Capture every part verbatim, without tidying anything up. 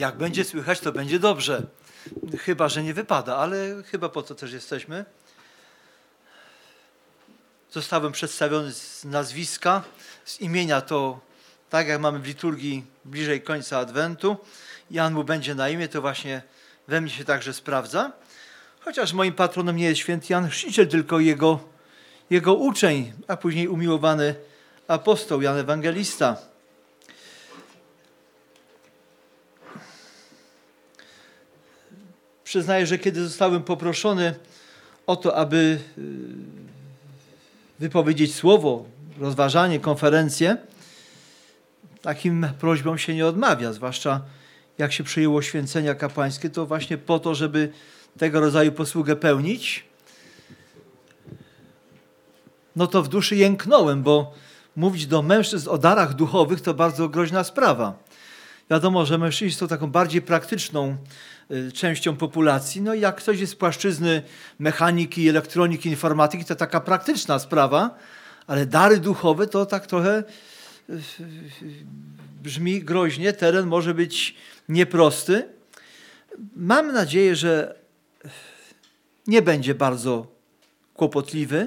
Jak będzie słychać, to będzie dobrze. Chyba że nie wypada, ale chyba po to też jesteśmy. Zostałem przedstawiony z nazwiska, z imienia to, tak jak mamy w liturgii bliżej końca Adwentu. Jan mu będzie na imię, to właśnie we mnie się także sprawdza. Chociaż moim patronem nie jest święty Jan Chrzciciel, tylko jego, jego uczeń, a później umiłowany apostoł Jan Ewangelista. Przyznaję, że kiedy zostałem poproszony o to, aby wypowiedzieć słowo, rozważanie, konferencję, takim prośbom się nie odmawia, zwłaszcza jak się przyjęło święcenia kapłańskie, to właśnie po to, żeby tego rodzaju posługę pełnić. No to w duszy jęknąłem, bo mówić do mężczyzn o darach duchowych to bardzo groźna sprawa. Wiadomo, że mężczyźni są taką bardziej praktyczną częścią populacji. No i jak ktoś jest z płaszczyzny mechaniki, elektroniki, informatyki, to taka praktyczna sprawa, ale dary duchowe to tak trochę brzmi groźnie, teren może być nieprosty. Mam nadzieję, że nie będzie bardzo kłopotliwy.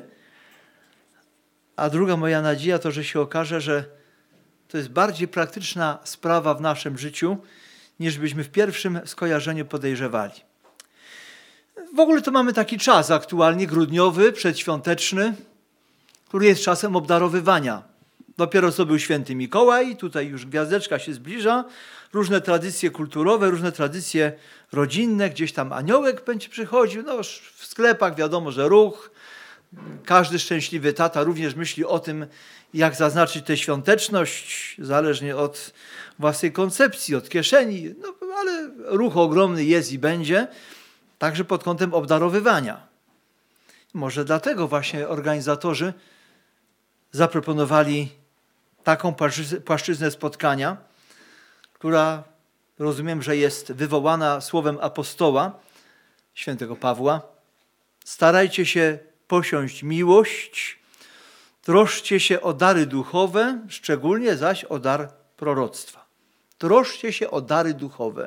A druga moja nadzieja to, że się okaże, że to jest bardziej praktyczna sprawa w naszym życiu, niż byśmy w pierwszym skojarzeniu podejrzewali. W ogóle to mamy taki czas aktualnie, grudniowy, przedświąteczny, który jest czasem obdarowywania. Dopiero co był święty Mikołaj, tutaj już gwiazdeczka się zbliża, różne tradycje kulturowe, różne tradycje rodzinne, gdzieś tam aniołek będzie przychodził, no w sklepach wiadomo, że ruch. Każdy szczęśliwy tata również myśli o tym, jak zaznaczyć tę świąteczność, zależnie od własnej koncepcji, od kieszeni, no, ale ruch ogromny jest i będzie, także pod kątem obdarowywania. Może dlatego właśnie organizatorzy zaproponowali taką płaszczyznę spotkania, która rozumiem, że jest wywołana słowem apostoła świętego Pawła. Starajcie się posiąść miłość, troszcie się o dary duchowe, szczególnie zaś o dar proroctwa. Troszcie się o dary duchowe.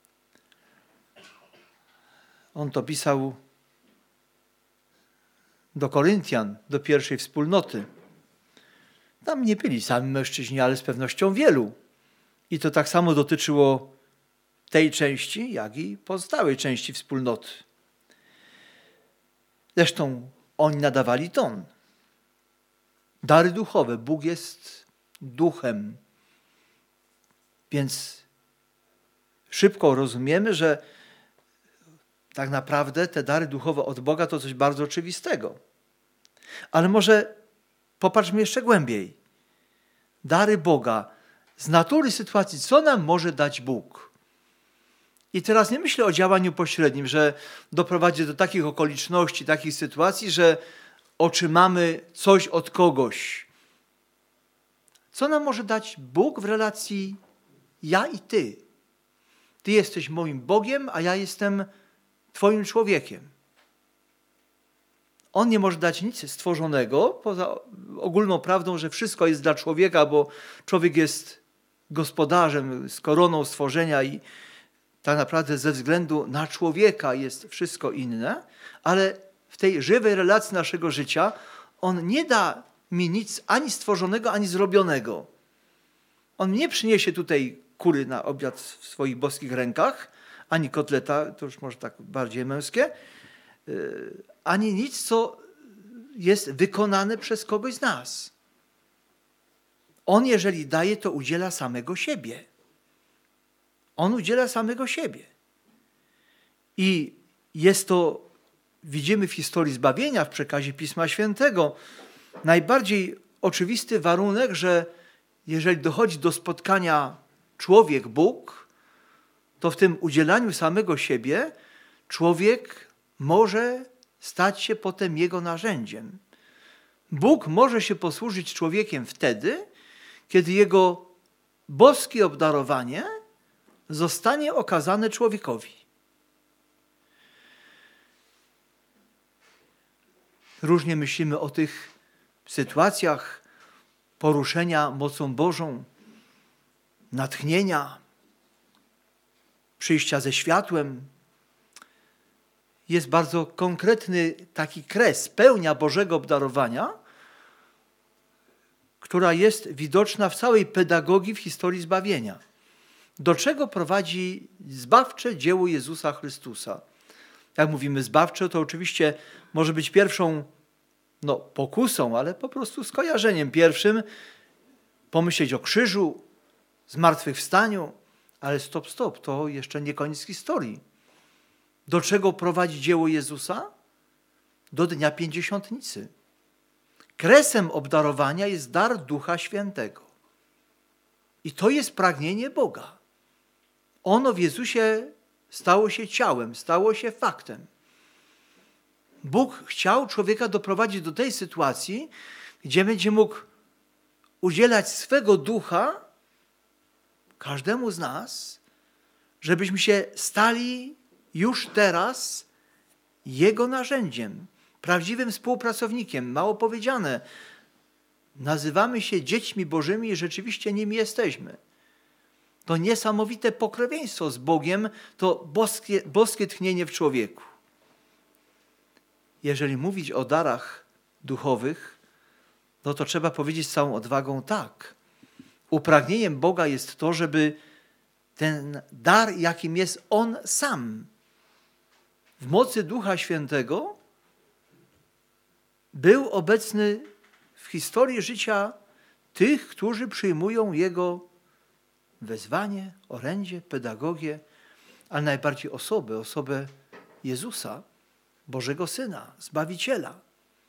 On to pisał do Koryntian, do pierwszej wspólnoty. Tam nie byli sami mężczyźni, ale z pewnością wielu. I to tak samo dotyczyło tej części, jak i pozostałej części wspólnoty. Zresztą oni nadawali ton. Dary duchowe. Bóg jest duchem. Więc szybko rozumiemy, że tak naprawdę te dary duchowe od Boga to coś bardzo oczywistego. Ale może popatrzmy jeszcze głębiej. Dary Boga. Z natury sytuacji, co nam może dać Bóg? I teraz nie myślę o działaniu pośrednim, że doprowadzi do takich okoliczności, takich sytuacji, że otrzymamy coś od kogoś. Co nam może dać Bóg w relacji ja i ty? Ty jesteś moim Bogiem, a ja jestem twoim człowiekiem. On nie może dać nic stworzonego, poza ogólną prawdą, że wszystko jest dla człowieka, bo człowiek jest gospodarzem z koroną stworzenia i tak naprawdę ze względu na człowieka jest wszystko inne, ale w tej żywej relacji naszego życia on nie da mi nic ani stworzonego, ani zrobionego. On nie przyniesie tutaj kury na obiad w swoich boskich rękach, ani kotleta, to już może tak bardziej męskie, ani nic, co jest wykonane przez kogoś z nas. On, jeżeli daje, to udziela samego siebie. On udziela samego siebie. I jest to, widzimy w historii zbawienia, w przekazie Pisma Świętego, najbardziej oczywisty warunek, że jeżeli dochodzi do spotkania człowiek-Bóg, to w tym udzielaniu samego siebie człowiek może stać się potem jego narzędziem. Bóg może się posłużyć człowiekiem wtedy, kiedy jego boskie obdarowanie zostanie okazane człowiekowi. Różnie myślimy o tych sytuacjach poruszenia mocą Bożą, natchnienia. przyjścia ze światłem. Jest bardzo konkretny taki kres, pełnia Bożego obdarowania, która jest widoczna w całej pedagogii w historii zbawienia. Do czego prowadzi zbawcze dzieło Jezusa Chrystusa? Jak mówimy zbawcze, to oczywiście może być pierwszą no, pokusą, ale po prostu skojarzeniem pierwszym pomyśleć o krzyżu, zmartwychwstaniu, ale stop, stop, to jeszcze nie koniec historii. Do czego prowadzi dzieło Jezusa? Do Dnia Pięćdziesiątnicy. Kresem obdarowania jest dar Ducha Świętego. I to jest pragnienie Boga. Ono w Jezusie stało się ciałem, stało się faktem. Bóg chciał człowieka doprowadzić do tej sytuacji, gdzie będzie mógł udzielać swego ducha każdemu z nas, żebyśmy się stali już teraz Jego narzędziem, prawdziwym współpracownikiem. Mało powiedziane, nazywamy się dziećmi Bożymi i rzeczywiście nimi jesteśmy. To niesamowite pokrewieństwo z Bogiem, to boskie, boskie tchnienie w człowieku. Jeżeli mówić o darach duchowych, no to trzeba powiedzieć z całą odwagą tak. Upragnieniem Boga jest to, żeby ten dar, jakim jest On sam, w mocy Ducha Świętego, był obecny w historii życia tych, którzy przyjmują Jego wezwanie, orędzie, pedagogię, ale najbardziej osobę, osobę Jezusa, Bożego Syna, Zbawiciela.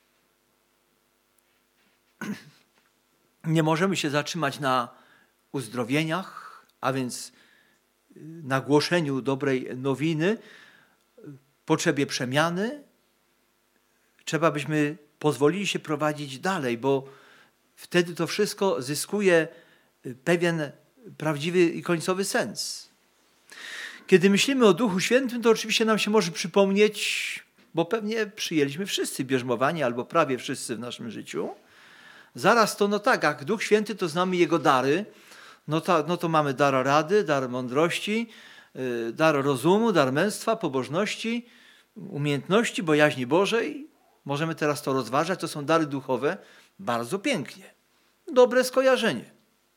Nie możemy się zatrzymać na uzdrowieniach, a więc na głoszeniu dobrej nowiny, potrzebie przemiany. Trzeba byśmy pozwolili się prowadzić dalej, bo wtedy to wszystko zyskuje pewien prawdziwy i końcowy sens. Kiedy myślimy o Duchu Świętym, to oczywiście nam się może przypomnieć, bo pewnie przyjęliśmy wszyscy bierzmowanie, albo prawie wszyscy w naszym życiu. Zaraz to, no tak, jak Duch Święty, to znamy Jego dary, no to, no to mamy dar rady, dar mądrości, yy, dar rozumu, dar męstwa, pobożności, umiejętności, bojaźni Bożej. Możemy teraz to rozważać, to są dary duchowe, bardzo pięknie. Dobre skojarzenie.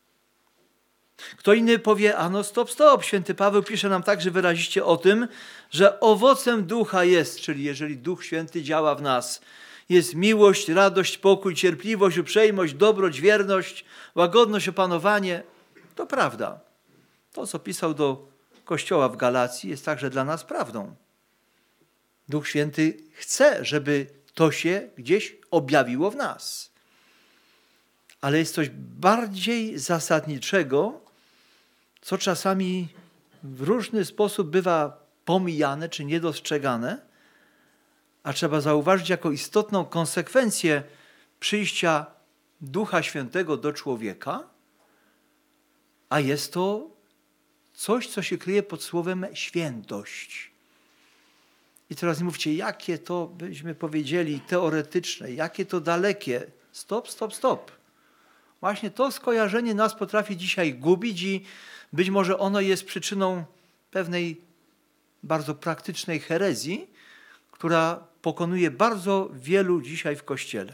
Kto inny powie, a no stop, stop, święty Paweł pisze nam także wyraziście o tym, że owocem ducha jest, czyli jeżeli Duch Święty działa w nas, jest miłość, radość, pokój, cierpliwość, uprzejmość, dobroć, wierność, łagodność, opanowanie. To prawda. To, co pisał do Kościoła w Galacji, jest także dla nas prawdą. Duch Święty chce, żeby to się gdzieś objawiło w nas. Ale jest coś bardziej zasadniczego, co czasami w różny sposób bywa pomijane czy niedostrzegane, a trzeba zauważyć jako istotną konsekwencję przyjścia Ducha Świętego do człowieka, a jest to coś, co się kryje pod słowem świętość. I teraz nie mówcie, jakie to, byśmy powiedzieli, teoretyczne, jakie to dalekie. Stop, stop, stop. Właśnie to skojarzenie nas potrafi dzisiaj gubić i być może ono jest przyczyną pewnej bardzo praktycznej herezji, która pokonuje bardzo wielu dzisiaj w Kościele.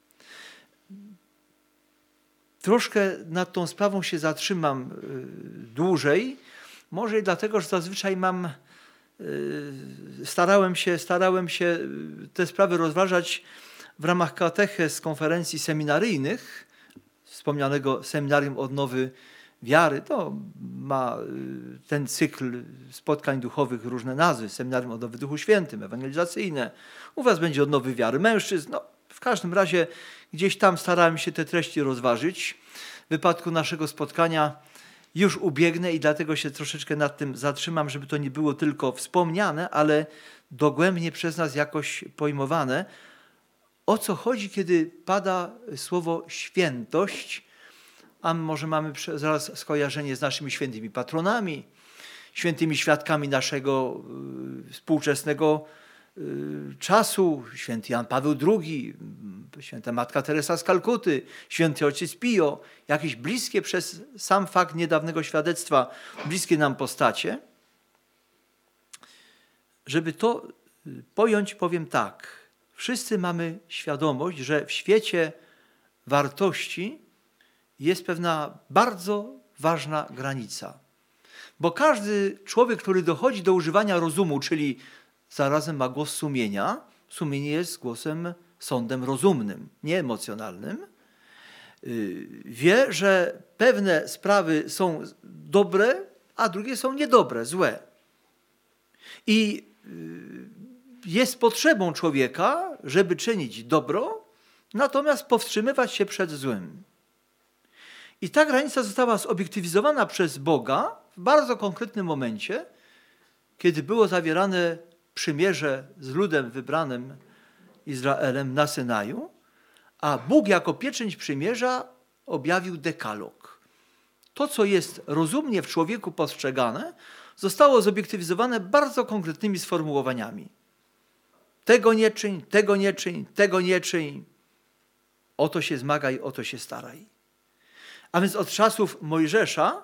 Troszkę nad tą sprawą się zatrzymam dłużej, może i dlatego, że zazwyczaj mam, starałem się, starałem się te sprawy rozważać w ramach katechez konferencji seminaryjnych, wspomnianego Seminarium Odnowy Wiary. To ma ten cykl spotkań duchowych różne nazwy. Seminarium Odnowy Duchu Świętym, ewangelizacyjne. U was będzie Odnowy Wiary mężczyzn. No, w każdym razie gdzieś tam starałem się te treści rozważyć. W wypadku naszego spotkania już ubiegnę i dlatego się troszeczkę nad tym zatrzymam, żeby to nie było tylko wspomniane, ale dogłębnie przez nas jakoś pojmowane. O co chodzi, kiedy pada słowo świętość, a może mamy zaraz skojarzenie z naszymi świętymi patronami, świętymi świadkami naszego y, współczesnego y, czasu, święty Jan Paweł drugi, święta Matka Teresa z Kalkuty, święty Ojciec Pio, jakieś bliskie przez sam fakt niedawnego świadectwa, bliskie nam postacie. żeby to pojąć, powiem tak. Wszyscy mamy świadomość, że w świecie wartości jest pewna bardzo ważna granica. Bo każdy człowiek, który dochodzi do używania rozumu, czyli zarazem ma głos sumienia, sumienie jest głosem, sądem rozumnym, nie emocjonalnym, wie, że pewne sprawy są dobre, a drugie są niedobre, złe. I jest potrzebą człowieka, żeby czynić dobro, natomiast powstrzymywać się przed złym. I ta granica została zobiektywizowana przez Boga w bardzo konkretnym momencie, kiedy było zawierane przymierze z ludem wybranym Izraelem na Synaju, a Bóg jako pieczęć przymierza objawił dekalog. To, co jest rozumnie w człowieku postrzegane, zostało zobiektywizowane bardzo konkretnymi sformułowaniami. Tego nie czyń, tego nie czyń, tego nie czyń. O to się zmagaj, o to się staraj. A więc od czasów Mojżesza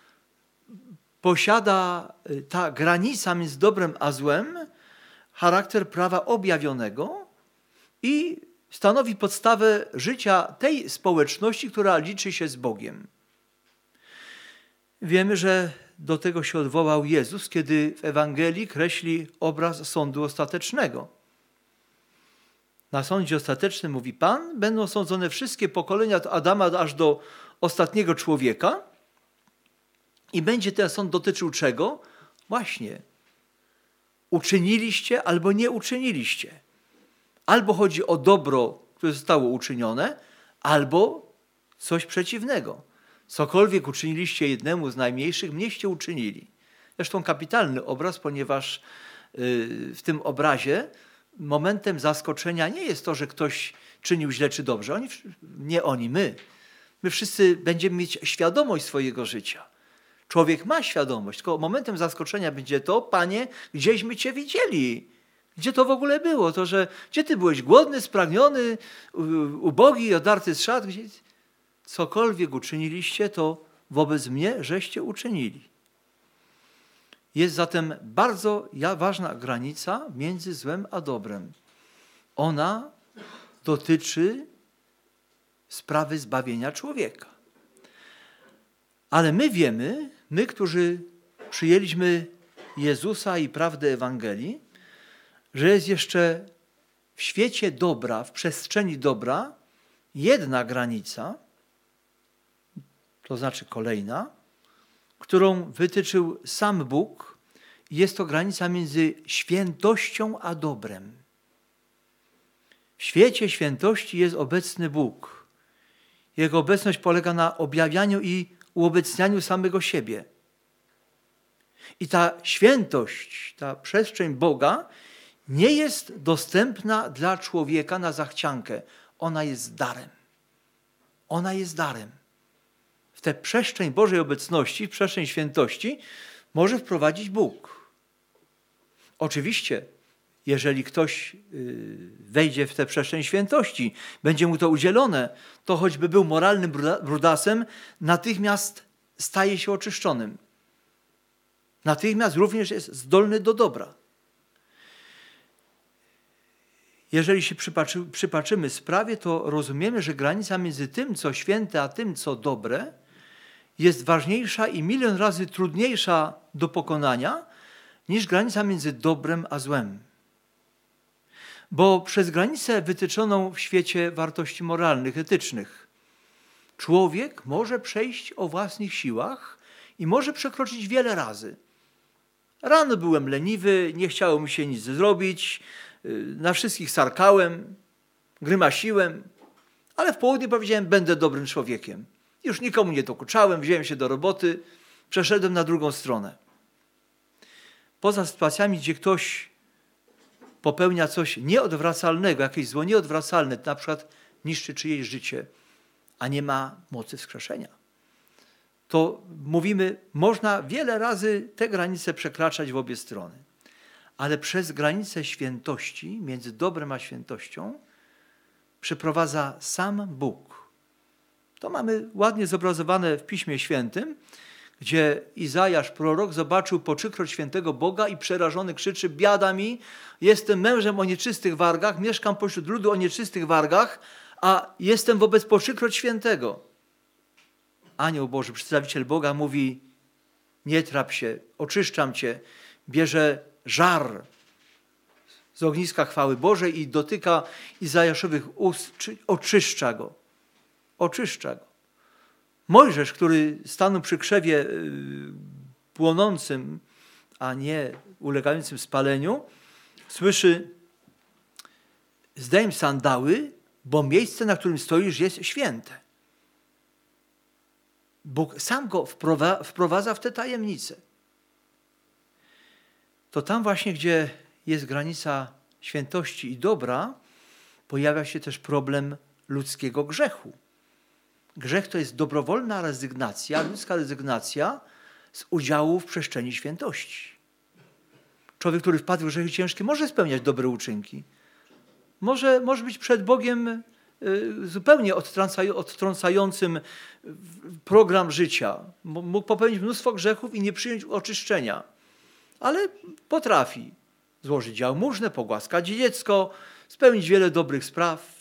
posiada ta granica między dobrem a złem charakter prawa objawionego i stanowi podstawę życia tej społeczności, która liczy się z Bogiem. Wiemy, że do tego się odwołał Jezus, kiedy w Ewangelii kreśli obraz sądu ostatecznego. Na sądzie ostatecznym, mówi Pan, będą sądzone wszystkie pokolenia od Adama aż do ostatniego człowieka i będzie ten sąd dotyczył czego? Właśnie, uczyniliście albo nie uczyniliście. Albo chodzi o dobro, które zostało uczynione, albo coś przeciwnego. Cokolwiek uczyniliście jednemu z najmniejszych, mnieście uczynili. Zresztą kapitalny obraz, ponieważ w tym obrazie momentem zaskoczenia nie jest to, że ktoś czynił źle czy dobrze. Oni, nie oni, my. My wszyscy będziemy mieć świadomość swojego życia. Człowiek ma świadomość, tylko momentem zaskoczenia będzie to, Panie, gdzieśmy Cię widzieli. Gdzie to w ogóle było? To, że gdzie Ty byłeś głodny, spragniony, ubogi, odarty z szat? Gdzie... Cokolwiek uczyniliście, to wobec mnie żeście uczynili. Jest zatem bardzo ważna granica między złem a dobrem. Ona dotyczy sprawy zbawienia człowieka. Ale my wiemy, my, którzy przyjęliśmy Jezusa i prawdę Ewangelii, że jest jeszcze w świecie dobra, w przestrzeni dobra jedna granica, to znaczy kolejna, którą wytyczył sam Bóg. Jest to granica między świętością a dobrem. W świecie świętości jest obecny Bóg. Jego obecność polega na objawianiu i uobecnianiu samego siebie. I ta świętość, ta przestrzeń Boga nie jest dostępna dla człowieka na zachciankę. Ona jest darem. Ona jest darem. W tę przestrzeń Bożej obecności, w przestrzeń świętości może wprowadzić Bóg. Oczywiście, jeżeli ktoś wejdzie w tę przestrzeń świętości, będzie mu to udzielone, to choćby był moralnym brudasem, natychmiast staje się oczyszczonym. Natychmiast również jest zdolny do dobra. Jeżeli się przypatrzy, przypatrzymy sprawie, to rozumiemy, że granica między tym, co święte, a tym, co dobre, jest ważniejsza i milion razy trudniejsza do pokonania niż granica między dobrem a złem. Bo przez granicę wytyczoną w świecie wartości moralnych, etycznych, człowiek może przejść o własnych siłach i może przekroczyć wiele razy. Rano byłem leniwy, nie chciało mi się nic zrobić, na wszystkich sarkałem, grymasiłem, ale w południe powiedziałem, będę dobrym człowiekiem. Już nikomu nie dokuczałem, wziąłem się do roboty, przeszedłem na drugą stronę. Poza sytuacjami, gdzie ktoś popełnia coś nieodwracalnego, jakieś zło nieodwracalne, na przykład niszczy czyjeś życie, a nie ma mocy wskrzeszenia, to mówimy, można wiele razy te granice przekraczać w obie strony. Ale przez granicę świętości, między dobrem a świętością, przeprowadza sam Bóg. To mamy ładnie zobrazowane w Piśmie Świętym, gdzie Izajasz, prorok, zobaczył po trzykroć świętego Boga i przerażony krzyczy: biada mi, jestem mężem o nieczystych wargach, mieszkam pośród ludu o nieczystych wargach, a jestem wobec po trzykroć świętego. Anioł Boży, przedstawiciel Boga, mówi: nie trap się, oczyszczam cię. Bierze żar z ogniska chwały Bożej i dotyka Izajaszowych ust, oczyszcza go. Oczyszcza go. Mojżesz, który stanął przy krzewie płonącym, a nie ulegającym spaleniu, słyszy: zdejm sandały, bo miejsce, na którym stoisz, jest święte. Bóg sam go wprowadza w tę tajemnicę. To tam właśnie, gdzie jest granica świętości i dobra, pojawia się też problem ludzkiego grzechu. Grzech to jest dobrowolna rezygnacja, ludzka rezygnacja z udziału w przestrzeni świętości. Człowiek, który wpadł w grzechy ciężkie, może spełniać dobre uczynki. Może, może być przed Bogiem zupełnie odtrącającym program życia. Mógł popełnić mnóstwo grzechów i nie przyjąć oczyszczenia. Ale potrafi złożyć jałmużnę, pogłaskać dziecko, spełnić wiele dobrych spraw.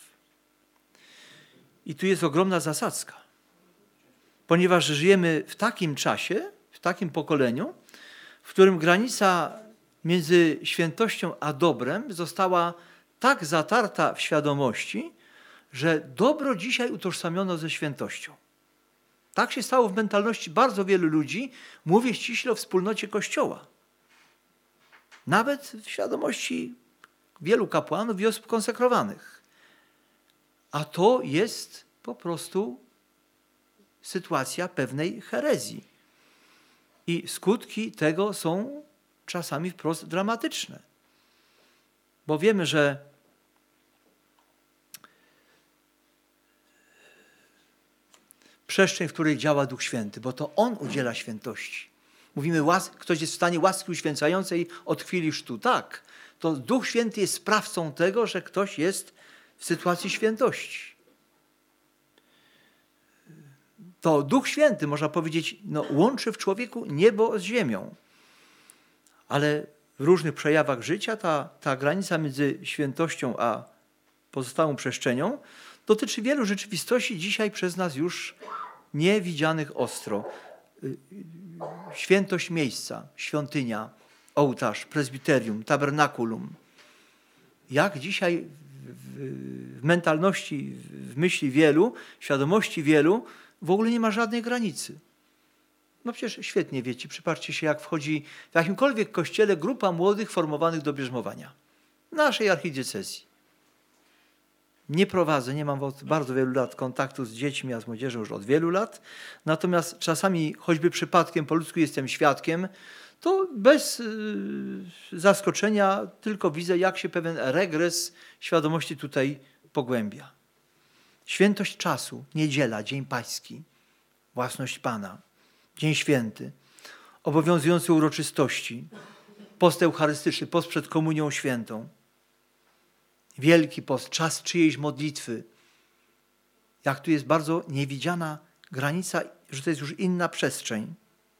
I tu jest ogromna zasadzka. Ponieważ żyjemy w takim czasie, w takim pokoleniu, w którym granica między świętością a dobrem została tak zatarta w świadomości, że dobro dzisiaj utożsamiono ze świętością. Tak się stało w mentalności bardzo wielu ludzi, mówię ściśle o wspólnocie Kościoła. Nawet w świadomości wielu kapłanów i osób konsekrowanych. A to jest po prostu sytuacja pewnej herezji. I skutki tego są czasami wprost dramatyczne. Bo wiemy, że przestrzeń, w której działa Duch Święty, bo to On udziela świętości. Mówimy, ktoś jest w stanie łaski uświęcającej od chwili chrztu. Tak, to Duch Święty jest sprawcą tego, że ktoś jest w sytuacji świętości. To Duch Święty, można powiedzieć, no, łączy w człowieku niebo z ziemią. Ale w różnych przejawach życia ta, ta granica między świętością a pozostałą przestrzenią dotyczy wielu rzeczywistości dzisiaj przez nas już niewidzianych ostro. Świętość miejsca, świątynia, ołtarz, prezbiterium, tabernakulum. Jak dzisiaj w mentalności, w myśli wielu, w świadomości wielu w ogóle nie ma żadnej granicy. No przecież świetnie wiecie, przypatrzcie się, jak wchodzi w jakimkolwiek kościele grupa młodych formowanych do bierzmowania. Naszej archidiecezji. Nie prowadzę, nie mam od bardzo wielu lat kontaktu z dziećmi, a z młodzieżą już od wielu lat. Natomiast czasami, choćby przypadkiem po ludzku jestem świadkiem, to bez yy, zaskoczenia tylko widzę, jak się pewien regres świadomości tutaj pogłębia. Świętość czasu, niedziela, dzień pański, własność Pana, dzień święty, obowiązujące uroczystości, post eucharystyczny, post przed komunią świętą, Wielki Post, czas czyjejś modlitwy. Jak tu jest bardzo niewidziana granica, że to jest już inna przestrzeń.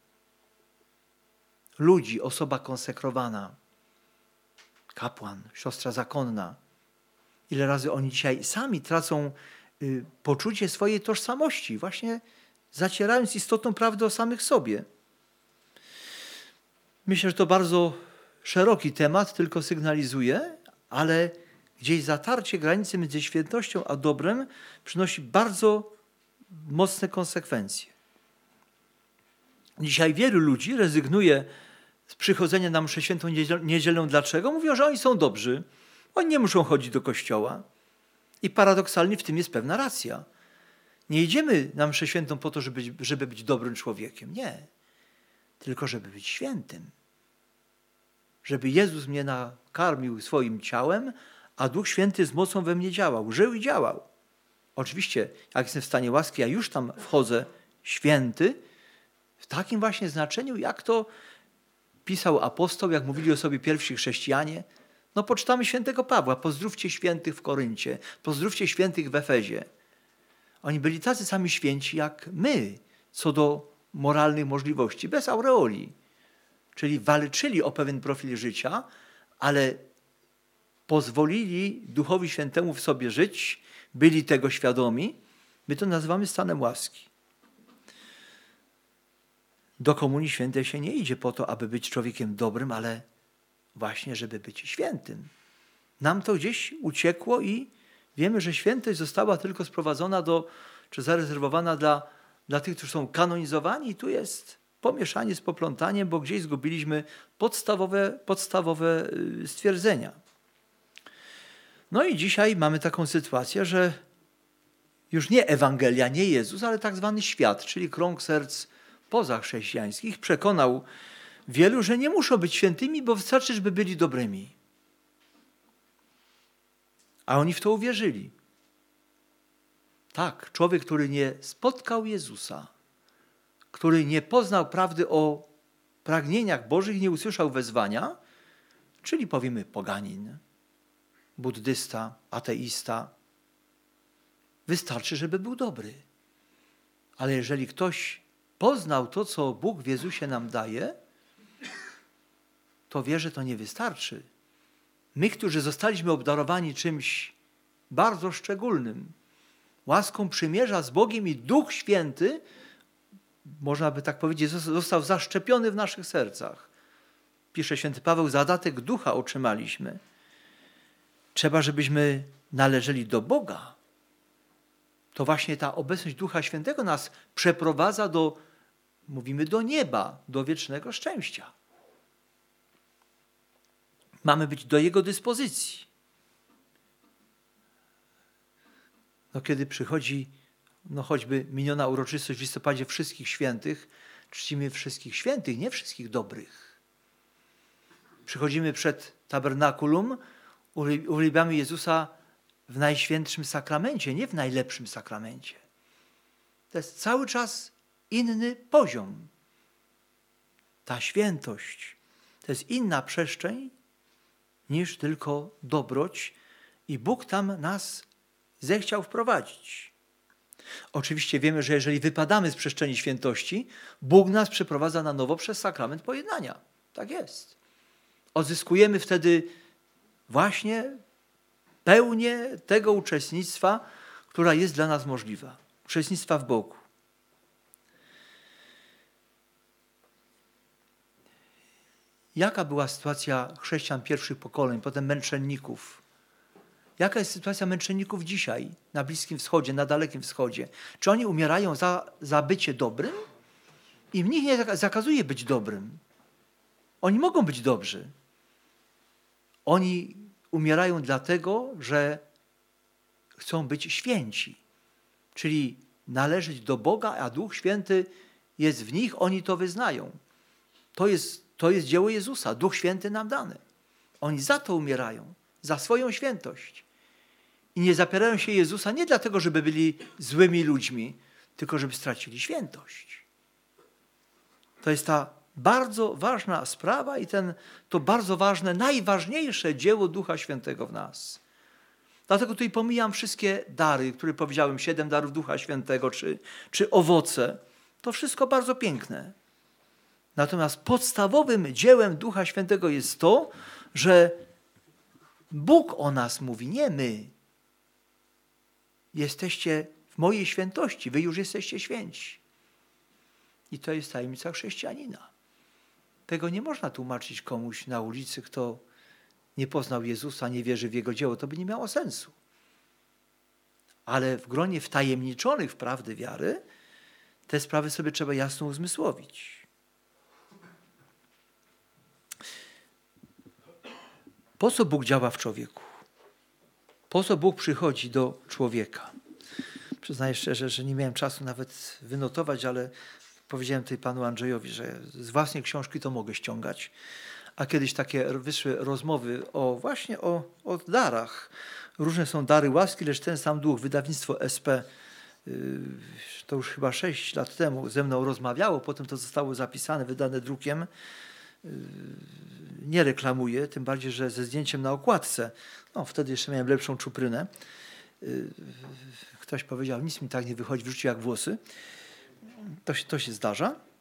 Ludzi, osoba konsekrowana, kapłan, siostra zakonna. Ile razy oni dzisiaj sami tracą y, poczucie swojej tożsamości, właśnie zacierając istotną prawdę o samych sobie. Myślę, że to bardzo szeroki temat, tylko sygnalizuje, ale gdzieś zatarcie granicy między świętością a dobrem przynosi bardzo mocne konsekwencje. Dzisiaj wielu ludzi rezygnuje z przychodzenia na mszę świętą niedzielę. Dlaczego? Mówią, że oni są dobrzy. Oni nie muszą chodzić do kościoła. I paradoksalnie w tym jest pewna racja. Nie idziemy na mszę świętą po to, żeby, żeby być dobrym człowiekiem. Nie. Tylko żeby być świętym. Żeby Jezus mnie nakarmił swoim ciałem, a Duch Święty z mocą we mnie działał. Żył i działał. Oczywiście, jak jestem w stanie łaski, ja już tam wchodzę święty, w takim właśnie znaczeniu, jak to pisał apostoł, jak mówili o sobie pierwsi chrześcijanie. No poczytamy świętego Pawła. Pozdrówcie świętych w Koryncie. Pozdrówcie świętych w Efezie. Oni byli tacy sami święci jak my, co do moralnych możliwości, bez aureoli. Czyli walczyli o pewien profil życia, ale pozwolili Duchowi Świętemu w sobie żyć, byli tego świadomi. My to nazywamy stanem łaski. Do Komunii Świętej się nie idzie po to, aby być człowiekiem dobrym, ale właśnie, żeby być świętym. Nam to gdzieś uciekło i wiemy, że świętość została tylko sprowadzona do, czy zarezerwowana dla, dla tych, którzy są kanonizowani. I tu jest pomieszanie z poplątaniem, bo gdzieś zgubiliśmy podstawowe, podstawowe stwierdzenia. No i dzisiaj mamy taką sytuację, że już nie Ewangelia, nie Jezus, ale tak zwany świat, czyli krąg serc pozachrześcijańskich przekonał wielu, że nie muszą być świętymi, bo wystarczy, żeby byli dobrymi. A oni w to uwierzyli. Tak, człowiek, który nie spotkał Jezusa, który nie poznał prawdy o pragnieniach Bożych, nie usłyszał wezwania, czyli powiemy poganin, buddysta, ateista, wystarczy, żeby był dobry. Ale jeżeli ktoś poznał to, co Bóg w Jezusie nam daje, to wie, że to nie wystarczy. My, którzy zostaliśmy obdarowani czymś bardzo szczególnym, łaską przymierza z Bogiem i Duch Święty, można by tak powiedzieć, został zaszczepiony w naszych sercach. Pisze święty Paweł, zadatek ducha otrzymaliśmy. Trzeba, żebyśmy należeli do Boga. To właśnie ta obecność Ducha Świętego nas przeprowadza do, mówimy, do nieba, do wiecznego szczęścia. Mamy być do Jego dyspozycji. No, kiedy przychodzi no, choćby miniona uroczystość w listopadzie wszystkich świętych, czcimy wszystkich świętych, nie wszystkich dobrych. Przychodzimy przed tabernakulum, uwielbiamy Jezusa w najświętszym sakramencie, nie w najlepszym sakramencie. To jest cały czas inny poziom. Ta świętość to jest inna przestrzeń niż tylko dobroć i Bóg tam nas zechciał wprowadzić. Oczywiście wiemy, że jeżeli wypadamy z przestrzeni świętości, Bóg nas przeprowadza na nowo przez sakrament pojednania. Tak jest. Odzyskujemy wtedy właśnie pełnię tego uczestnictwa, która jest dla nas możliwa. Uczestnictwa w Bogu. Jaka była sytuacja chrześcijan pierwszych pokoleń, potem męczenników? Jaka jest sytuacja męczenników dzisiaj na Bliskim Wschodzie, na Dalekim Wschodzie? Czy oni umierają za, za bycie dobrym? Im nikt nie zakazuje być dobrym. Oni mogą być dobrzy. Oni umierają dlatego, że chcą być święci. Czyli należeć do Boga, a Duch Święty jest w nich, oni to wyznają. To jest, to jest dzieło Jezusa, Duch Święty nam dany. Oni za to umierają, za swoją świętość. I nie zapierają się Jezusa nie dlatego, żeby byli złymi ludźmi, tylko żeby stracili świętość. To jest ta bardzo ważna sprawa i ten, to bardzo ważne, najważniejsze dzieło Ducha Świętego w nas. Dlatego tutaj pomijam wszystkie dary, które powiedziałem, siedem darów Ducha Świętego, czy, czy owoce. To wszystko bardzo piękne. Natomiast podstawowym dziełem Ducha Świętego jest to, że Bóg o nas mówi, nie my. Jesteście w mojej świętości, wy już jesteście święci. I to jest tajemnica chrześcijanina. Tego nie można tłumaczyć komuś na ulicy, kto nie poznał Jezusa, nie wierzy w Jego dzieło. To by nie miało sensu. Ale w gronie wtajemniczonych w prawdy wiary te sprawy sobie trzeba jasno uzmysłowić. Po co Bóg działa w człowieku? Po co Bóg przychodzi do człowieka? Przyznaję szczerze, że nie miałem czasu nawet wynotować, ale powiedziałem tutaj panu Andrzejowi, że z własnej książki to mogę ściągać. A kiedyś takie wyszły rozmowy o właśnie o, o darach. Różne są dary łaski, lecz ten sam duch, wydawnictwo S P, to już chyba sześć lat temu ze mną rozmawiało, potem to zostało zapisane, wydane drukiem. Nie reklamuję, tym bardziej, że ze zdjęciem na okładce. No, wtedy jeszcze miałem lepszą czuprynę. Ktoś powiedział, nic mi tak nie wychodzi w życiu jak włosy. To się, to się zdarza.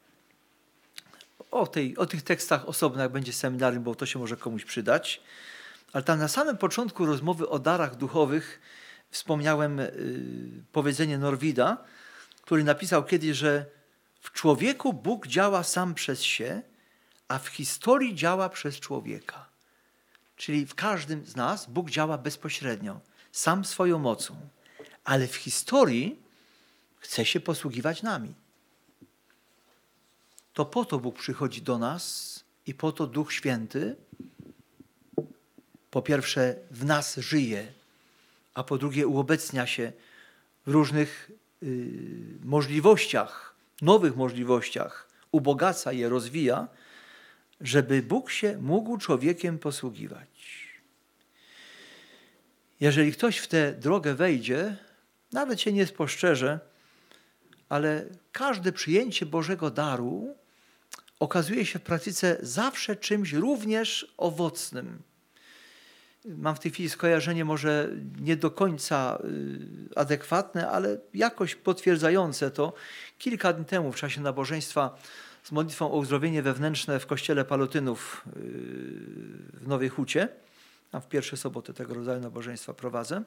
o, tej, o tych tekstach osobno, jak będzie seminarium, bo to się może komuś przydać. Ale tam na samym początku rozmowy o darach duchowych wspomniałem y, powiedzenie Norwida, który napisał kiedyś, że w człowieku Bóg działa sam przez się, a w historii działa przez człowieka. Czyli w każdym z nas Bóg działa bezpośrednio, sam swoją mocą, ale w historii chce się posługiwać nami. To po to Bóg przychodzi do nas i po to Duch Święty po pierwsze w nas żyje, a po drugie uobecnia się w różnych y, możliwościach, nowych możliwościach, ubogaca je, rozwija, żeby Bóg się mógł człowiekiem posługiwać. Jeżeli ktoś w tę drogę wejdzie, nawet się nie spostrzeże, ale każde przyjęcie Bożego daru okazuje się w praktyce zawsze czymś również owocnym. Mam w tej chwili skojarzenie może nie do końca adekwatne, ale jakoś potwierdzające to. Kilka dni temu w czasie nabożeństwa z modlitwą o uzdrowienie wewnętrzne w kościele Palotynów w Nowej Hucie, tam w pierwsze soboty tego rodzaju nabożeństwa prowadzę,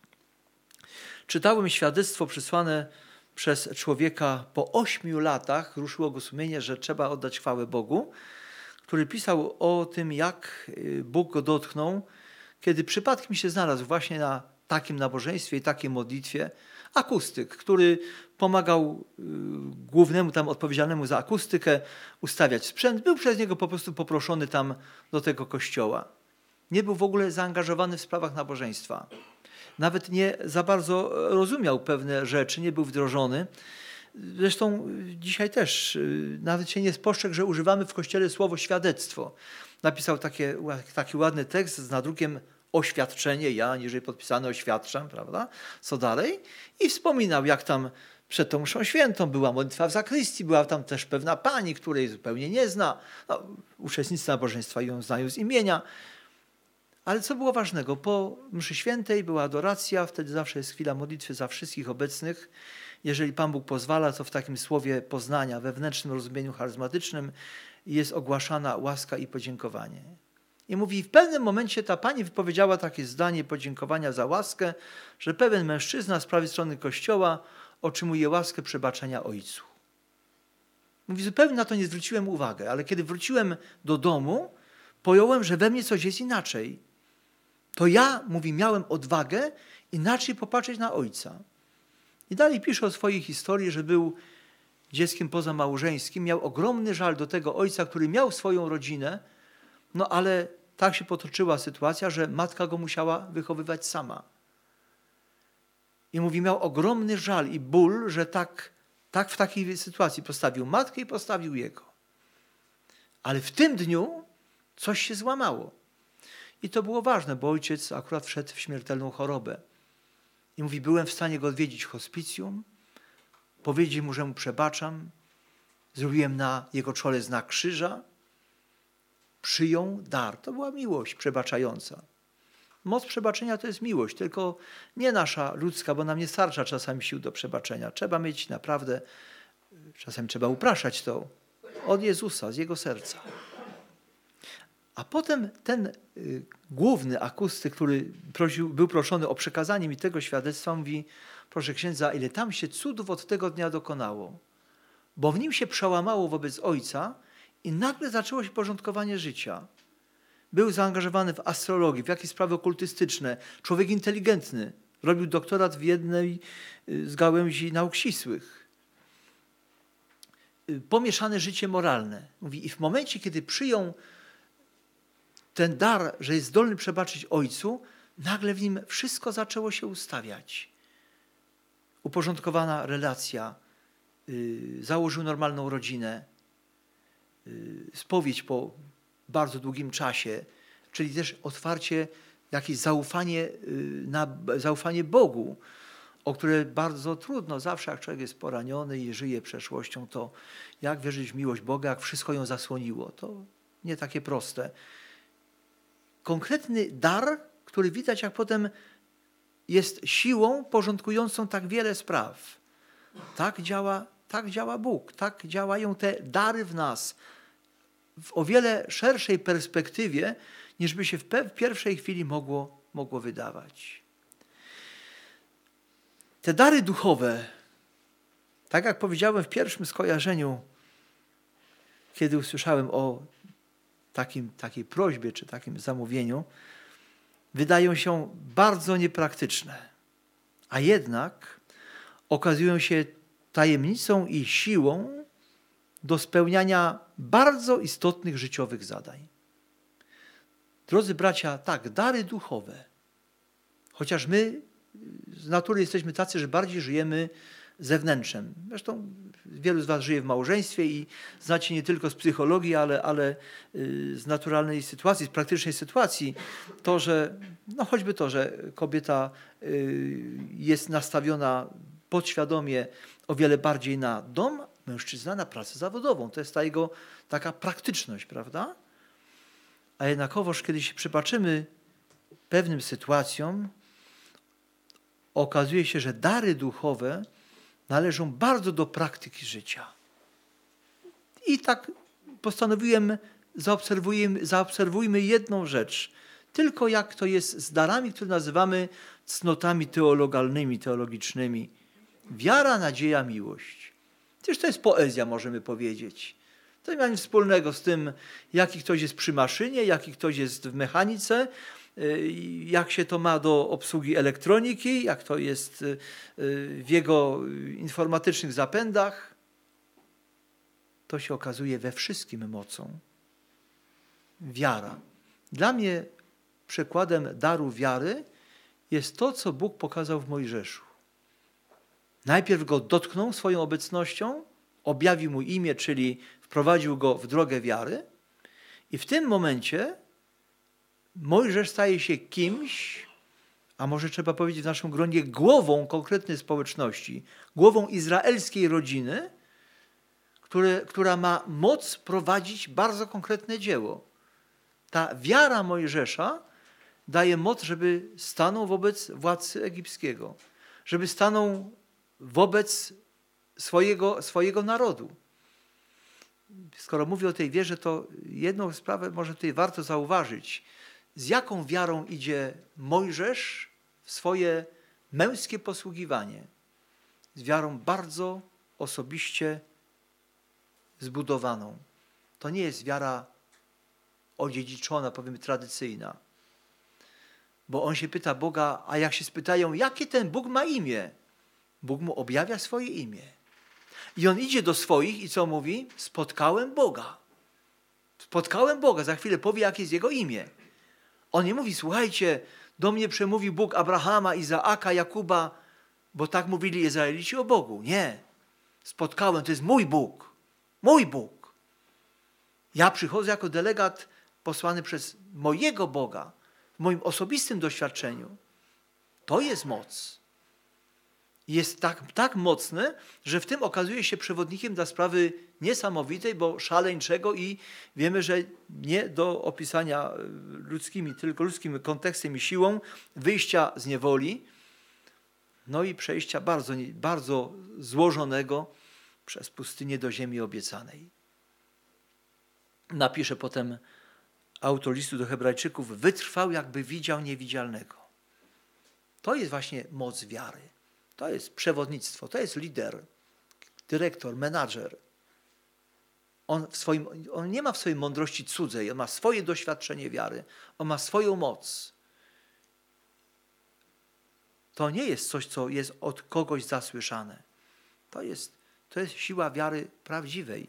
czytałem świadectwo przysłane przez człowieka po ośmiu latach, ruszyło go sumienie, że trzeba oddać chwałę Bogu, który pisał o tym, jak Bóg go dotknął, kiedy przypadkiem się znalazł właśnie na takim nabożeństwie i takiej modlitwie akustyk, który pomagał głównemu tam odpowiedzialnemu za akustykę ustawiać sprzęt. Był przez niego po prostu poproszony tam do tego kościoła. Nie był w ogóle zaangażowany w sprawach nabożeństwa. Nawet nie za bardzo rozumiał pewne rzeczy, nie był wdrożony. Zresztą dzisiaj też nawet się nie spostrzegł, że używamy w kościele słowo świadectwo. Napisał takie, taki ładny tekst z nadrukiem oświadczenie, ja niżej podpisane oświadczam, prawda? Co dalej? I wspominał, jak tam przed tą mszą świętą była modlitwa w zakrystii, była tam też pewna pani, której zupełnie nie zna. No, uczestnicy nabożeństwa ją znają z imienia. Ale co było ważnego? Po mszy świętej była adoracja, wtedy zawsze jest chwila modlitwy za wszystkich obecnych. Jeżeli Pan Bóg pozwala, to w takim słowie poznania, wewnętrznym rozumieniu charyzmatycznym jest ogłaszana łaska i podziękowanie. I mówi, w pewnym momencie ta pani wypowiedziała takie zdanie podziękowania za łaskę, że pewien mężczyzna z prawej strony kościoła otrzymuje łaskę przebaczenia ojcu. Mówi, zupełnie na to nie zwróciłem uwagi, ale kiedy wróciłem do domu, pojąłem, że we mnie coś jest inaczej. To ja, mówi, miałem odwagę inaczej popatrzeć na ojca. I dalej pisze o swojej historii, że był dzieckiem pozamałżeńskim, miał ogromny żal do tego ojca, który miał swoją rodzinę, no ale tak się potoczyła sytuacja, że matka go musiała wychowywać sama. I mówi, miał ogromny żal i ból, że tak, tak w takiej sytuacji postawił matkę i postawił jego. Ale w tym dniu coś się złamało. I to było ważne, bo ojciec akurat wszedł w śmiertelną chorobę. I mówi, byłem w stanie go odwiedzić w hospicjum, powiedzieć mu, że mu przebaczam, zrobiłem na jego czole znak krzyża, przyjął dar. To była miłość przebaczająca. Moc przebaczenia to jest miłość, tylko nie nasza ludzka, bo nam nie starcza czasami sił do przebaczenia. Trzeba mieć naprawdę, czasami trzeba upraszać to od Jezusa, z Jego serca. A potem ten y, główny akustyk, który prosił, był proszony o przekazanie mi tego świadectwa, mówi, proszę księdza, ile tam się cudów od tego dnia dokonało, bo w nim się przełamało wobec ojca i nagle zaczęło się porządkowanie życia. Był zaangażowany w astrologię, w jakieś sprawy okultystyczne, człowiek inteligentny, robił doktorat w jednej z gałęzi nauk ścisłych. Pomieszane życie moralne. Mówi, i w momencie, kiedy przyjął ten dar, że jest zdolny przebaczyć ojcu, nagle w nim wszystko zaczęło się ustawiać. Uporządkowana relacja, yy, założył normalną rodzinę, yy, spowiedź po bardzo długim czasie, czyli też otwarcie, jakieś zaufanie, yy, na, zaufanie Bogu, o które bardzo trudno, zawsze jak człowiek jest poraniony i żyje przeszłością, to jak wierzyć w miłość Boga, jak wszystko ją zasłoniło, to nie takie proste. Konkretny dar, który widać, jak potem jest siłą porządkującą tak wiele spraw. Tak działa, tak działa Bóg, tak działają te dary w nas. w o wiele szerszej perspektywie, niż by się w, w pierwszej chwili mogło, mogło wydawać. Te dary duchowe, tak jak powiedziałem w pierwszym skojarzeniu, kiedy usłyszałem o takim, takiej prośbie czy takim zamówieniu, wydają się bardzo niepraktyczne, a jednak okazują się tajemnicą i siłą do spełniania bardzo istotnych życiowych zadań. Drodzy bracia, tak, dary duchowe, chociaż my z natury jesteśmy tacy, że bardziej żyjemy zewnętrzem. Zresztą wielu z was żyje w małżeństwie i znacie nie tylko z psychologii, ale, ale z naturalnej sytuacji, z praktycznej sytuacji, to, że no choćby to, że kobieta jest nastawiona podświadomie o wiele bardziej na dom, mężczyzna na pracę zawodową. To jest ta jego taka praktyczność, prawda? A jednakowoż, kiedy się przypatrzymy pewnym sytuacjom, okazuje się, że dary duchowe należą bardzo do praktyki życia. I tak postanowiłem, zaobserwujmy, zaobserwujmy jedną rzecz. Tylko jak to jest z darami, które nazywamy cnotami teologalnymi, teologicznymi. Wiara, nadzieja, miłość. Przecież to jest poezja, możemy powiedzieć. To nie ma nic wspólnego z tym, jaki ktoś jest przy maszynie, jaki ktoś jest w mechanice, jak się to ma do obsługi elektroniki, jak to jest w jego informatycznych zapędach. To się okazuje we wszystkim mocą. Wiara. Dla mnie przykładem daru wiary jest to, co Bóg pokazał w Mojżeszu. Najpierw go dotknął swoją obecnością, objawił mu imię, czyli wprowadził go w drogę wiary i w tym momencie Mojżesz staje się kimś, a może trzeba powiedzieć w naszym gronie głową konkretnej społeczności, głową izraelskiej rodziny, które, która ma moc prowadzić bardzo konkretne dzieło. Ta wiara Mojżesza daje moc, żeby stanął wobec władcy egipskiego, żeby stanął wobec swojego, swojego narodu. Skoro mówię o tej wierze, to jedną sprawę może tutaj warto zauważyć. Z jaką wiarą idzie Mojżesz w swoje męskie posługiwanie? Z wiarą bardzo osobiście zbudowaną. To nie jest wiara odziedziczona, powiemy tradycyjna. Bo on się pyta Boga, a jak się spytają, jakie ten Bóg ma imię? Bóg mu objawia swoje imię. I on idzie do swoich i co mówi? Spotkałem Boga. Spotkałem Boga. Za chwilę powie, jakie jest jego imię. On nie mówi, słuchajcie, do mnie przemówił Bóg Abrahama, Izaaka, Jakuba, bo tak mówili Izraelici o Bogu. Nie. Spotkałem, to jest mój Bóg. Mój Bóg. Ja przychodzę jako delegat posłany przez mojego Boga, w moim osobistym doświadczeniu. To jest moc. Jest tak, tak mocny, że w tym okazuje się przewodnikiem dla sprawy niesamowitej, bo szaleńczego i wiemy, że nie do opisania ludzkimi, tylko ludzkim kontekstem i siłą wyjścia z niewoli, no i przejścia bardzo, bardzo złożonego przez pustynię do ziemi obiecanej. Napisze potem autor listu do Hebrajczyków, wytrwał jakby widział niewidzialnego. To jest właśnie moc wiary. To jest przewodnictwo, to jest lider, dyrektor, menadżer. On, w swoim, on nie ma w swojej mądrości cudzej, on ma swoje doświadczenie wiary, on ma swoją moc. To nie jest coś, co jest od kogoś zasłyszane. To jest, to jest siła wiary prawdziwej.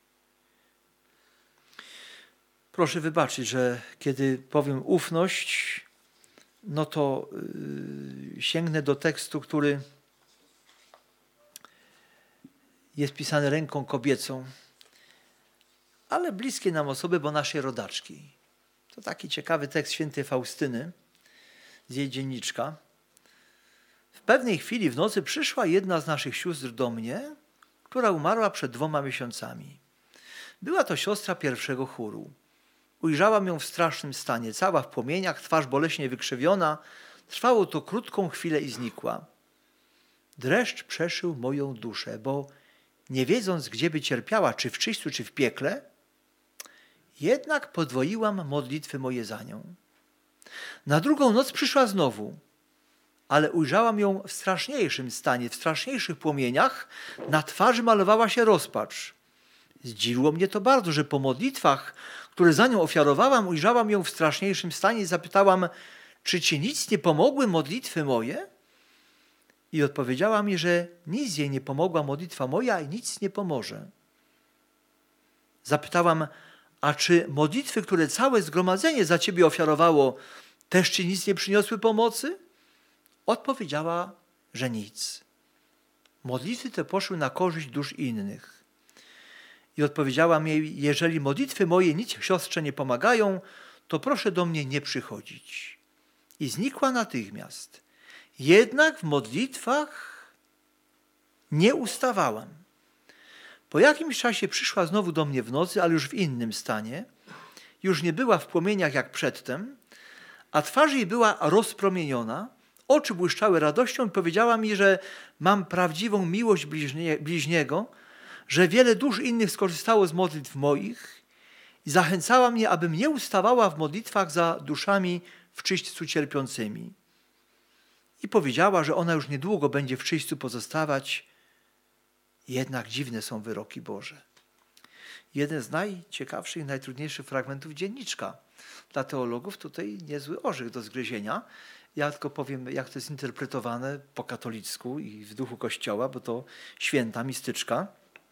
Proszę wybaczyć, że kiedy powiem ufność, no to yy, sięgnę do tekstu, który jest pisany ręką kobiecą, ale bliskie nam osoby, bo naszej rodaczki. To taki ciekawy tekst świętej Faustyny z jej dzienniczka. W pewnej chwili w nocy przyszła jedna z naszych sióstr do mnie, która umarła przed dwoma miesiącami. Była to siostra pierwszego chóru. Ujrzałam ją w strasznym stanie, cała w płomieniach, twarz boleśnie wykrzywiona. Trwało to krótką chwilę i znikła. Dreszcz przeszył moją duszę, bo nie wiedząc, gdzie by cierpiała, czy w czyśćcu, czy w piekle, Jednak podwoiłam modlitwy moje za nią. Na drugą noc przyszła znowu, ale ujrzałam ją w straszniejszym stanie, w straszniejszych płomieniach. Na twarzy malowała się rozpacz. Zdziwiło mnie to bardzo, że po modlitwach, które za nią ofiarowałam, ujrzałam ją w straszniejszym stanie i zapytałam, czy ci nic nie pomogły modlitwy moje? I odpowiedziała mi, że nic jej nie pomogła modlitwa moja i nic nie pomoże. Zapytałam, a czy modlitwy, które całe zgromadzenie za ciebie ofiarowało, też ci nic nie przyniosły pomocy? Odpowiedziała, że nic. Modlitwy te poszły na korzyść dusz innych. I odpowiedziałam jej, jeżeli modlitwy moje nic siostrze nie pomagają, to proszę do mnie nie przychodzić. I znikła natychmiast. Jednak w modlitwach nie ustawałam. Po jakimś czasie przyszła znowu do mnie w nocy, ale już w innym stanie. Już nie była w płomieniach jak przedtem, a twarz jej była rozpromieniona, oczy błyszczały radością i powiedziała mi, że mam prawdziwą miłość bliźnie, bliźniego, że wiele dusz innych skorzystało z modlitw moich i zachęcała mnie, abym nie ustawała w modlitwach za duszami w czyśćcu cierpiącymi. I powiedziała, że ona już niedługo będzie w czyśćcu pozostawać. Jednak dziwne są wyroki Boże. Jeden z najciekawszych, najtrudniejszych fragmentów dzienniczka. Dla teologów tutaj niezły orzech do zgryzienia. Ja tylko powiem, jak to jest interpretowane po katolicku i w duchu Kościoła, bo to święta, mistyczka.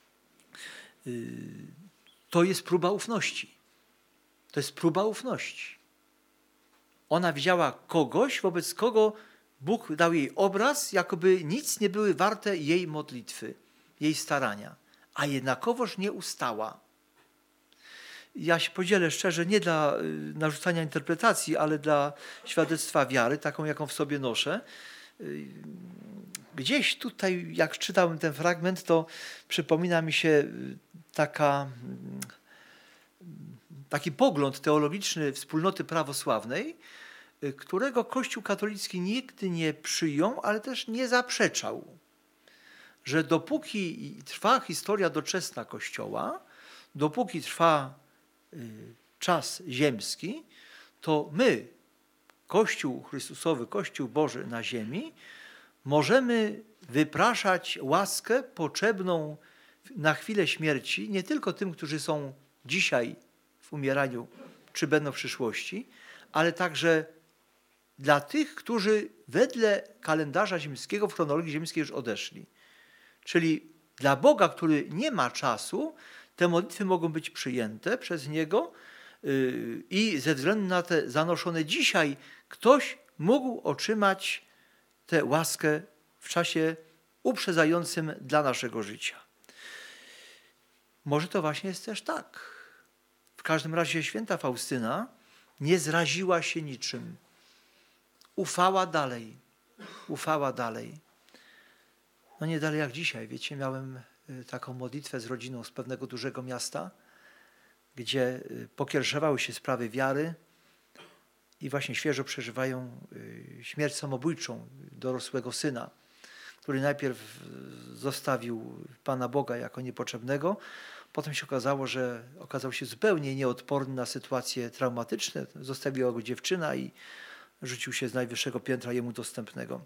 To jest próba ufności. To jest próba ufności. Ona widziała kogoś, wobec kogo Bóg dał jej obraz, jakoby nic nie były warte jej modlitwy, jej starania, a jednakowoż nie ustała. Ja się podzielę szczerze, nie dla narzucania interpretacji, ale dla świadectwa wiary, taką jaką w sobie noszę. Gdzieś tutaj, jak czytałem ten fragment, to przypomina mi się taka, taki pogląd teologiczny wspólnoty prawosławnej, którego Kościół katolicki nigdy nie przyjął, ale też nie zaprzeczał, że dopóki trwa historia doczesna Kościoła, dopóki trwa czas ziemski, to my, Kościół Chrystusowy, Kościół Boży na ziemi, możemy wypraszać łaskę potrzebną na chwilę śmierci nie tylko tym, którzy są dzisiaj w umieraniu, czy będą w przyszłości, ale także dla tych, którzy wedle kalendarza ziemskiego, w chronologii ziemskiej już odeszli. Czyli dla Boga, który nie ma czasu, te modlitwy mogą być przyjęte przez Niego i ze względu na te zanoszone dzisiaj, ktoś mógł otrzymać tę łaskę w czasie uprzedzającym dla naszego życia. Może to właśnie jest też tak. W każdym razie święta Faustyna nie zraziła się niczym. Ufała dalej. Ufała dalej. No nie dalej jak dzisiaj. Wiecie, miałem taką modlitwę z rodziną z pewnego dużego miasta, gdzie pokiereszowały się sprawy wiary i właśnie świeżo przeżywają śmierć samobójczą dorosłego syna, który najpierw zostawił Pana Boga jako niepotrzebnego. Potem się okazało, że okazał się zupełnie nieodporny na sytuacje traumatyczne. Zostawiła go dziewczyna i rzucił się z najwyższego piętra jemu dostępnego.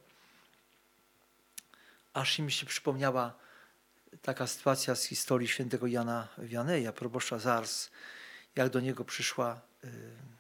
Aż mi się przypomniała taka sytuacja z historii świętego Jana Wianeja, proboszcza z Ars, jak do niego przyszła y,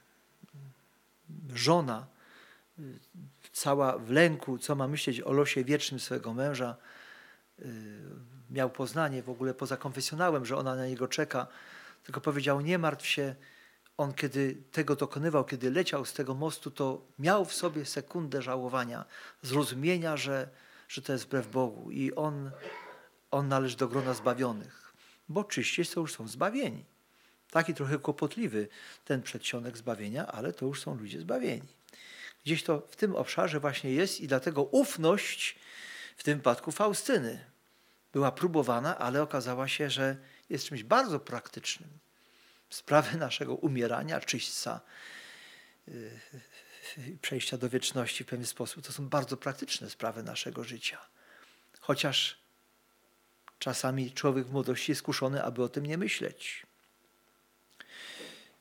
żona, y, cała w lęku, co ma myśleć o losie wiecznym swojego męża. Y, miał poznanie w ogóle poza konfesjonałem, że ona na niego czeka, tylko powiedział, nie martw się. On kiedy tego dokonywał, kiedy leciał z tego mostu, to miał w sobie sekundę żałowania, zrozumienia, że, że to jest wbrew Bogu i on, on należy do grona zbawionych, bo czyściej to już są zbawieni. Taki trochę kłopotliwy ten przedsionek zbawienia, ale to już są ludzie zbawieni. Gdzieś to w tym obszarze właśnie jest i dlatego ufność w tym wypadku Faustyny była próbowana, ale okazała się, że jest czymś bardzo praktycznym. Sprawy naszego umierania, czyśćca, yy, przejścia do wieczności w pewien sposób, to są bardzo praktyczne sprawy naszego życia. Chociaż czasami człowiek w młodości jest skuszony, aby o tym nie myśleć.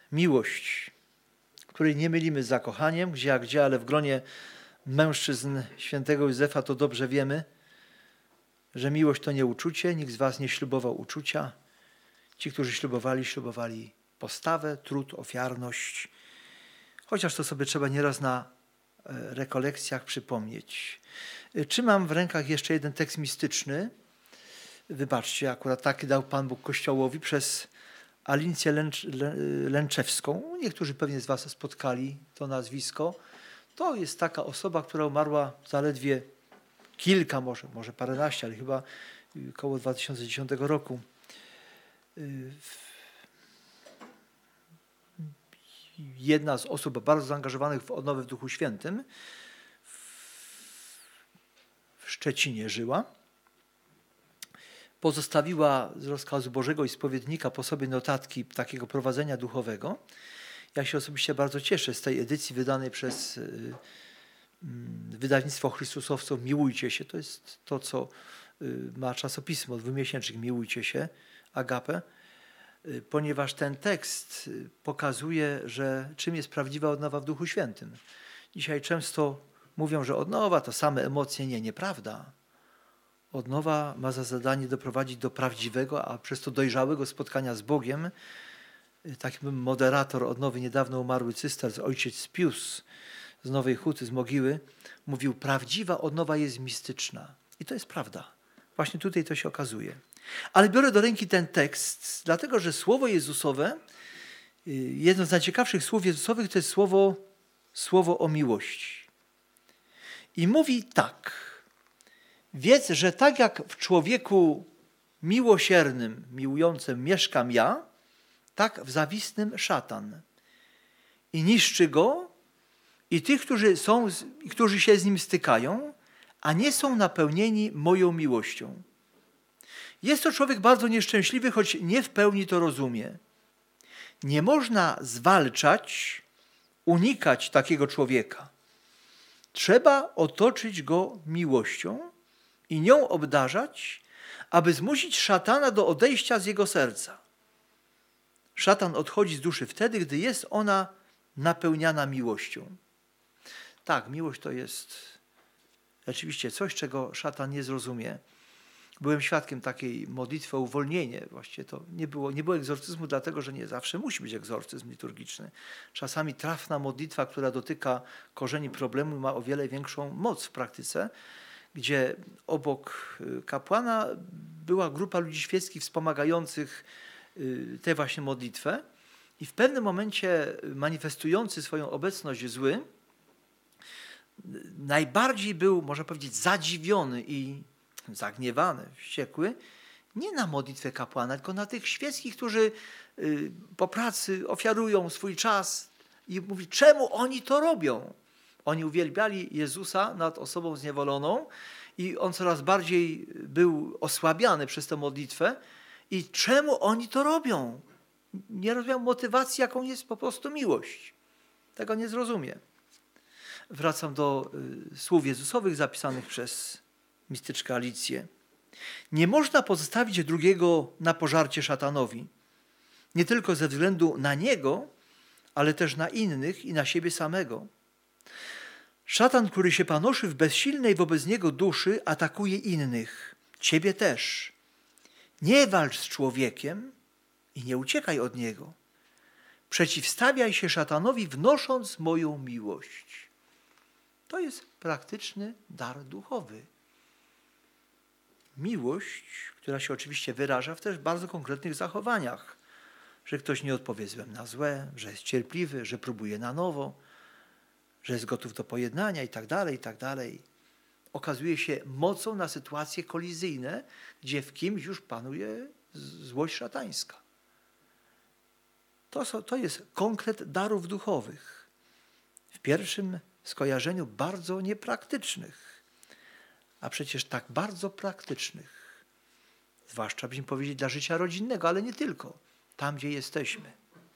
Miłość, której nie mylimy z zakochaniem, gdzie jak gdzie, ale w gronie mężczyzn świętego Józefa to dobrze wiemy, że miłość to nie uczucie, nikt z was nie ślubował uczucia. Ci, którzy ślubowali, ślubowali postawę, trud, ofiarność. Chociaż to sobie trzeba nieraz na rekolekcjach przypomnieć. Trzymam w rękach jeszcze jeden tekst mistyczny. Wybaczcie, akurat taki dał Pan Bóg Kościołowi przez Alincję Lęcz, Lęczewską. Niektórzy pewnie z was spotkali to nazwisko. To jest taka osoba, która umarła zaledwie kilka, może, może paręnaście, ale chyba około dwa tysiące dziesiątego roku. Jedna z osób bardzo zaangażowanych w odnowę w Duchu Świętym w Szczecinie żyła. Pozostawiła z rozkazu Bożego i spowiednika po sobie notatki takiego prowadzenia duchowego. Ja się osobiście bardzo cieszę z tej edycji wydanej przez wydawnictwo Chrystusowców Miłujcie się. To jest to, co ma czasopismo dwumiesięcznik Miłujcie się, Agape, ponieważ ten tekst pokazuje, że czym jest prawdziwa odnowa w Duchu Świętym. Dzisiaj często mówią, że odnowa to same emocje. Nie, nieprawda. Odnowa ma za zadanie doprowadzić do prawdziwego, a przez to dojrzałego spotkania z Bogiem. Taki moderator odnowy, niedawno umarły cysterc, ojciec Pius z Nowej Huty, z Mogiły, mówił, prawdziwa odnowa jest mistyczna. I to jest prawda. Właśnie tutaj to się okazuje. Ale biorę do ręki ten tekst, dlatego że słowo Jezusowe, jedno z najciekawszych słów Jezusowych, to jest słowo, słowo o miłości. I mówi tak. Wiedz, że tak jak w człowieku miłosiernym, miłującym mieszkam ja, tak w zawistnym szatan. I niszczy go i tych, którzy, są, którzy się z nim stykają, a nie są napełnieni moją miłością. Jest to człowiek bardzo nieszczęśliwy, choć nie w pełni to rozumie. Nie można zwalczać, unikać takiego człowieka. Trzeba otoczyć go miłością i nią obdarzać, aby zmusić szatana do odejścia z jego serca. Szatan odchodzi z duszy wtedy, gdy jest ona napełniana miłością. Tak, miłość to jest rzeczywiście coś, czego szatan nie zrozumie. Byłem świadkiem takiej modlitwy o uwolnienie. Właściwie to nie było, nie było egzorcyzmu, dlatego że nie zawsze musi być egzorcyzm liturgiczny. Czasami trafna modlitwa, która dotyka korzeni problemu, ma o wiele większą moc w praktyce, gdzie obok kapłana była grupa ludzi świeckich wspomagających tę właśnie modlitwę i w pewnym momencie manifestujący swoją obecność zły najbardziej był, można powiedzieć, zadziwiony i zagniewany, wściekły, nie na modlitwę kapłana, tylko na tych świeckich, którzy po pracy ofiarują swój czas i mówi, czemu oni to robią? Oni uwielbiali Jezusa nad osobą zniewoloną i on coraz bardziej był osłabiany przez tę modlitwę. I czemu oni to robią? Nie rozumiem motywacji, jaką jest po prostu miłość. Tego nie zrozumie. Wracam do y, słów Jezusowych zapisanych przez mistyczkę Alicję. Nie można pozostawić drugiego na pożarcie szatanowi. Nie tylko ze względu na niego, ale też na innych i na siebie samego. Szatan, który się panoszy w bezsilnej wobec niego duszy, atakuje innych. Ciebie też. Nie walcz z człowiekiem i nie uciekaj od niego. Przeciwstawiaj się szatanowi, wnosząc moją miłość. To jest praktyczny dar duchowy. Miłość, która się oczywiście wyraża w też bardzo konkretnych zachowaniach. Że ktoś nie odpowie złem na złe, że jest cierpliwy, że próbuje na nowo, że jest gotów do pojednania i tak dalej, i tak dalej. Okazuje się mocą na sytuacje kolizyjne, gdzie w kimś już panuje złość szatańska. To, są, to jest konkret darów duchowych. W pierwszym skojarzeniu bardzo niepraktycznych, a przecież tak bardzo praktycznych. Zwłaszcza, byśmy powiedzieli, dla życia rodzinnego, ale nie tylko. Tam, gdzie jesteśmy.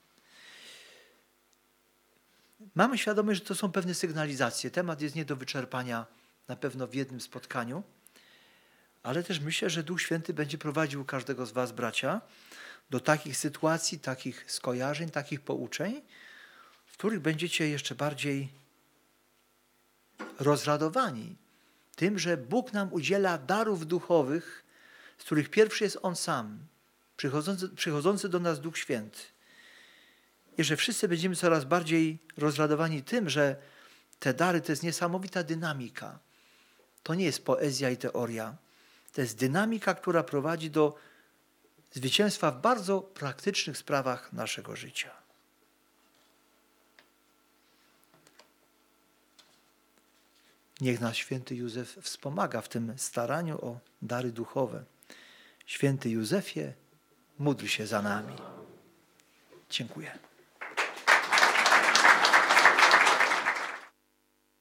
Mamy świadomość, że to są pewne sygnalizacje. Temat jest nie do wyczerpania na pewno w jednym spotkaniu, ale też myślę, że Duch Święty będzie prowadził każdego z was, bracia, do takich sytuacji, takich skojarzeń, takich pouczeń, w których będziecie jeszcze bardziej rozradowani tym, że Bóg nam udziela darów duchowych, z których pierwszy jest On sam, przychodzący, przychodzący do nas Duch Święty. I że wszyscy będziemy coraz bardziej rozradowani tym, że te dary to jest niesamowita dynamika. To nie jest poezja i teoria. To jest dynamika, która prowadzi do zwycięstwa w bardzo praktycznych sprawach naszego życia. Niech nas święty Józef wspomaga w tym staraniu o dary duchowe. Święty Józefie, módl się za nami. Dziękuję.